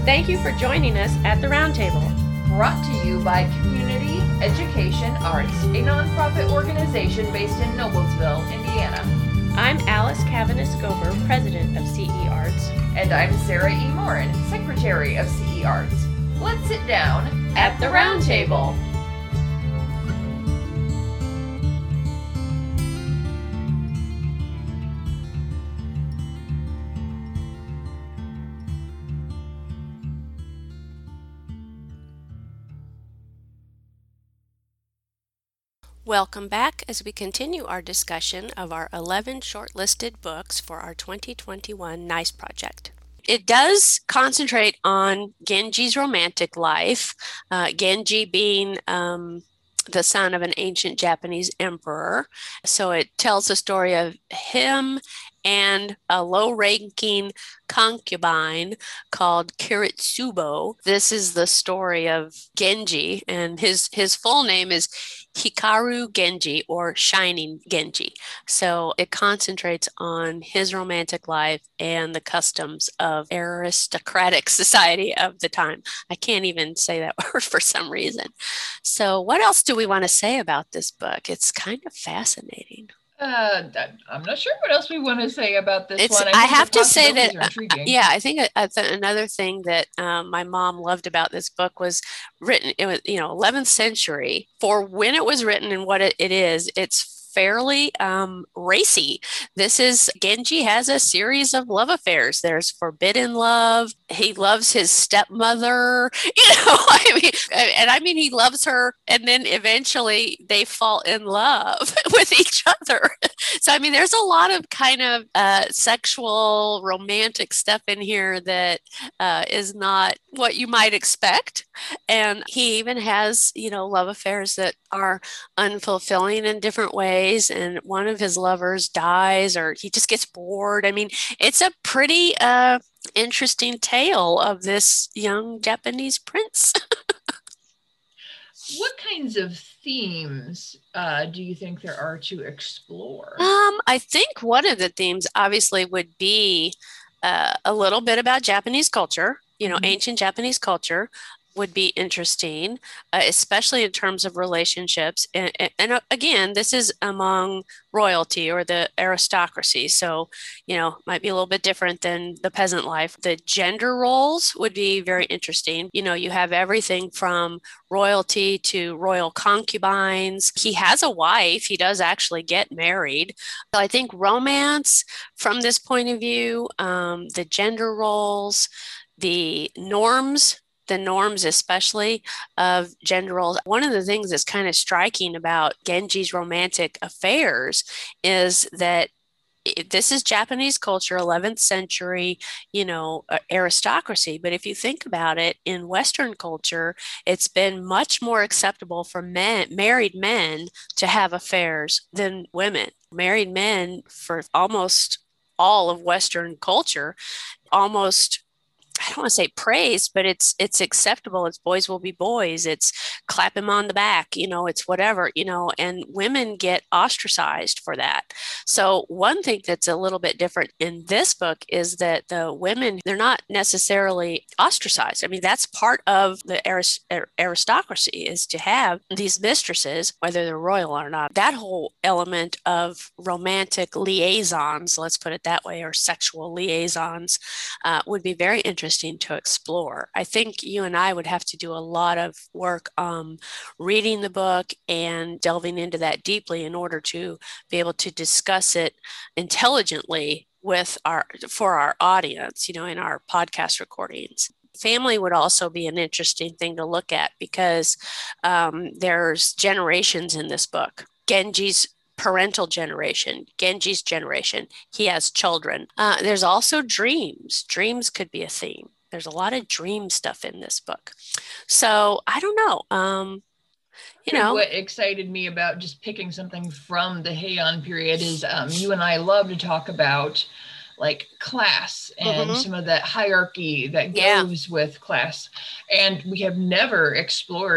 Thank you for joining us at the Roundtable. Brought to you by Community Education Arts, a nonprofit organization based in Noblesville, Indiana. I'm Alice Cavanis-Gober, president of CE Arts. And I'm Sarah E. Morin, secretary of CE Arts. Let's sit down at the Roundtable. Welcome back as we continue our discussion of our 11 shortlisted books for our 2021 NICE project. It does concentrate on Genji's romantic life, Genji being the son of an ancient Japanese emperor. So it tells the story of him and a low-ranking concubine called Kiritsubo. This is the story of Genji, and his full name is Hikaru Genji, or Shining Genji. So it concentrates on his romantic life and the customs of aristocratic society of the time. I can't even say that word for some reason. So what else do we want to say about this book? It's kind of fascinating. I'm not sure what else we want to say about this one. I have to say that, I think another thing that my mom loved about this book was it was 11th century. For when it was written and what it is, it's fairly racy. Genji has a series of love affairs. There's forbidden love. He loves his stepmother, I mean, he loves her, and then eventually they fall in love with each other. So, I mean, there's a lot of kind of sexual, romantic stuff in here that is not what you might expect. And he even has, love affairs that are unfulfilling in different ways. And one of his lovers dies, or he just gets bored. I mean, it's a pretty interesting tale of this young Japanese prince. What kinds of themes do you think there are to explore? I think one of the themes obviously would be a little bit about Japanese culture, ancient Japanese culture would be interesting, especially in terms of relationships. And again, this is among royalty or the aristocracy. So, might be a little bit different than the peasant life. The gender roles would be very interesting. You have everything from royalty to royal concubines. He has a wife. He does actually get married. So I think romance from this point of view, the gender roles, the norms especially of gender roles. One of the things that's kind of striking about Genji's romantic affairs is that this is Japanese culture, 11th century, aristocracy. But if you think about it, in Western culture, it's been much more acceptable for married men to have affairs than women. Married men, for almost all of Western culture, I don't want to say praise, but it's acceptable. It's boys will be boys. It's clap him on the back, it's whatever, and women get ostracized for that. So one thing that's a little bit different in this book is that the women, they're not necessarily ostracized. I mean, that's part of the aristocracy, is to have these mistresses, whether they're royal or not. That whole element of romantic liaisons, let's put it that way, or sexual liaisons, would be very interesting to explore. I think you and I would have to do a lot of work reading the book and delving into that deeply in order to be able to discuss it intelligently for our audience, in our podcast recordings. Family would also be an interesting thing to look at because there's generations in this book. Genji's parental generation, Genji's generation, he has children. There's also dreams. Dreams could be a theme. There's a lot of dream stuff in this book. So I don't know. What excited me about just picking something from the Heian period is you and I love to talk about like class and some of that hierarchy that goes with class. And we have never explored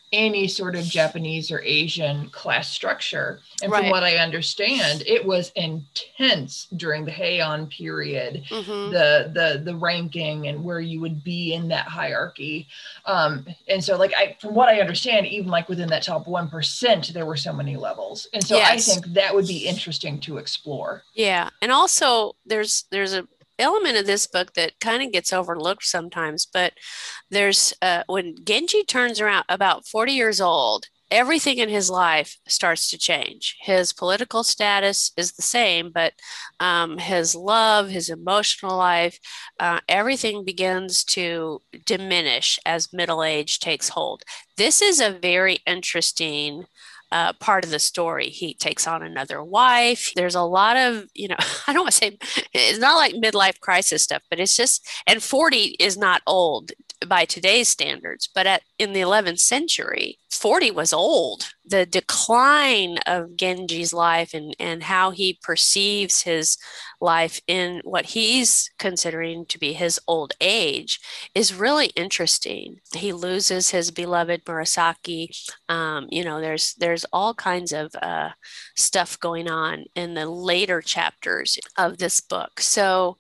any sort of Japanese or Asian class structure. And Right. from what I understand, it was intense during the Heian period, the ranking and where you would be in that hierarchy. And so from what I understand, even like within that top 1%, there were so many levels. And so I think that would be interesting to explore. Yeah. And also there's a element of this book that kind of gets overlooked sometimes, but there's when Genji turns around about 40 years old, everything in his life starts to change. His political status is the same, but his love, his emotional life, everything begins to diminish as middle age takes hold. This is a very interesting part of the story. He takes on another wife. There's a lot of, I don't want to say it's not like midlife crisis stuff, but it's just, and 40 is not old by today's standards, but in the 11th century, 40 was old. The decline of Genji's life and how he perceives his life in what he's considering to be his old age is really interesting. He loses his beloved Murasaki. There's all kinds of stuff going on in the later chapters of this book. So,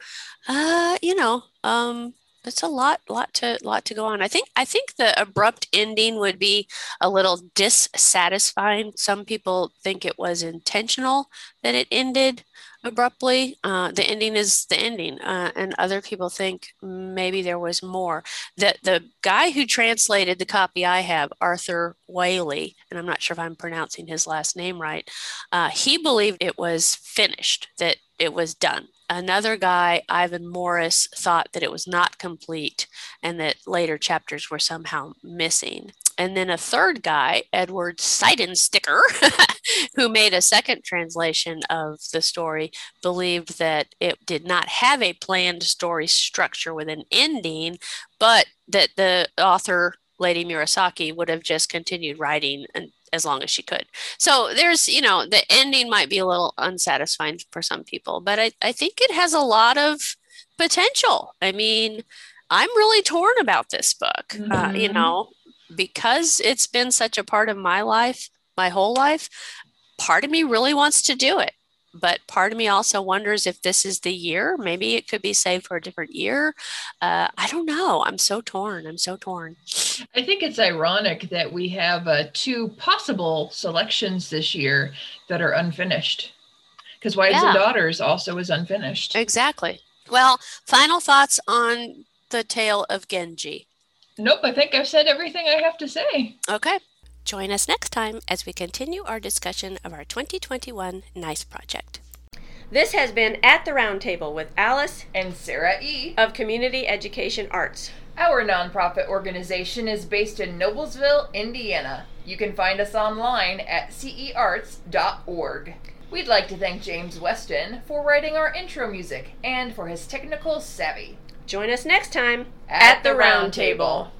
it's a lot to go on. I think the abrupt ending would be a little dissatisfying. Some people think it was intentional that it ended abruptly. The ending is the ending, and other people think maybe there was more. The guy who translated the copy I have, Arthur Whaley, and I'm not sure if I'm pronouncing his last name right, he believed it was finished, that it was done. Another guy, Ivan Morris, thought that it was not complete and that later chapters were somehow missing. And then a third guy, Edward Seidensticker, who made a second translation of the story, believed that it did not have a planned story structure with an ending, but that the author, Lady Murasaki, would have just continued writing as long as she could. So there's, the ending might be a little unsatisfying for some people, but I think it has a lot of potential. I mean, I'm really torn about this book, because it's been such a part of my life, my whole life. Part of me really wants to do it, but part of me also wonders if this is the year. Maybe it could be saved for a different year. I don't know. I'm so torn. I think it's ironic that we have 2 possible selections this year that are unfinished, because Wives and Daughters also is unfinished. Exactly. Well, final thoughts on the tale of Genji? Nope, I think I've said everything I have to say. Okay. Join us next time as we continue our discussion of our 2021 NICE project. This has been At the Round Table with Alice and Sarah E. of Community Education Arts. Our nonprofit organization is based in Noblesville, Indiana. You can find us online at cearts.org. We'd like to thank James Weston for writing our intro music and for his technical savvy. Join us next time at the Round Table.